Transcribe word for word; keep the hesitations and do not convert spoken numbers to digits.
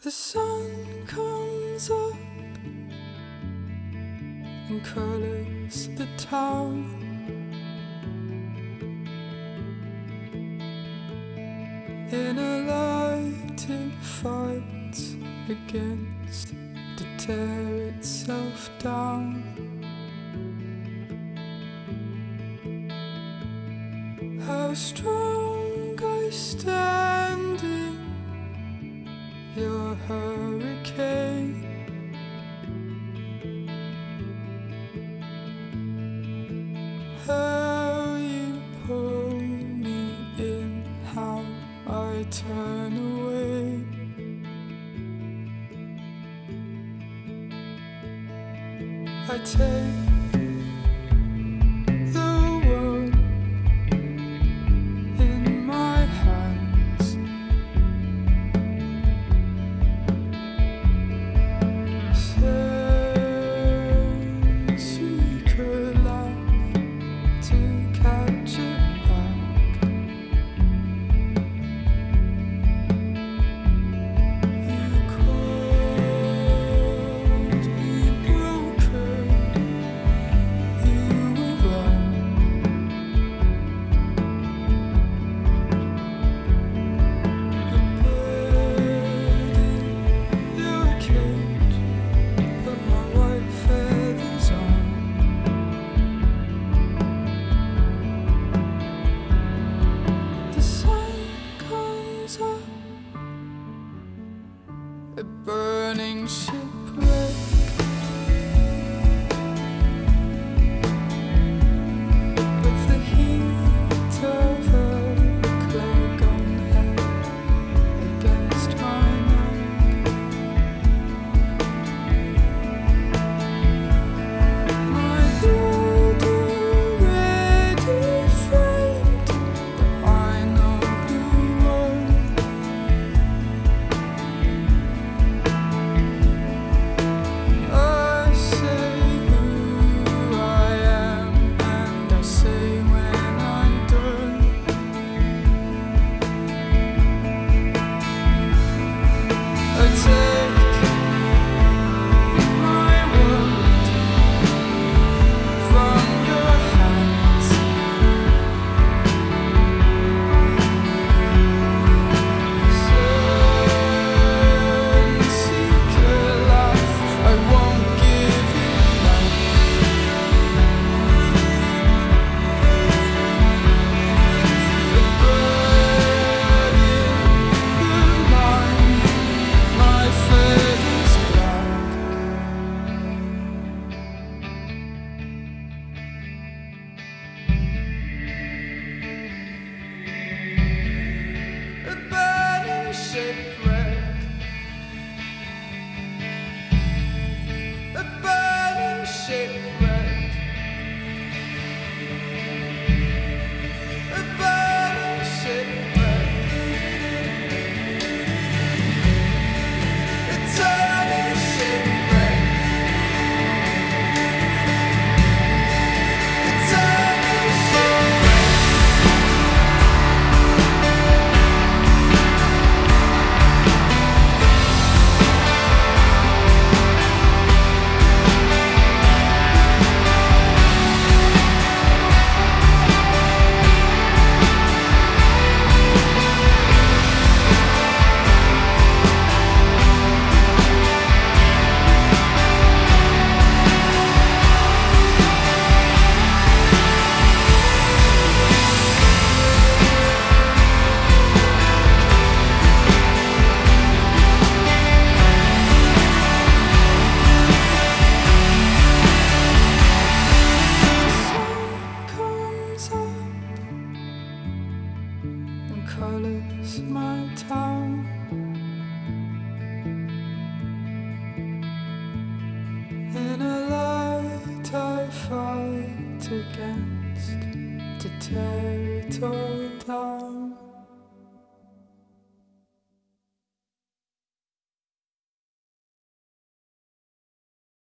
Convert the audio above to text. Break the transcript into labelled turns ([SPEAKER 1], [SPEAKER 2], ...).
[SPEAKER 1] The sun comes up and colors the town. In a light it fights against to tear itself down. How strong I stand in your hurricane. How you pull me in, how I turn away. I take the world in my hands. Since we could laugh to catch it back. You called me broken. You were wrong. A bird in your cage put my white feathers on. The sun comes up, a burning shipwreck. With the heat of a clay gun held against my neck. My blood already framed, but I know who won. I say who I am, and I say when I'm done. I take my world from your hands. Since you could laugh, I won't give you back. The bird in the mind, my feathers black. A burning shipwreck. A burning shipwreck. A burning shipwreck. A turning shipwreck. A turning shipwreck. And colors my town. In a light I fight against to tear it all down.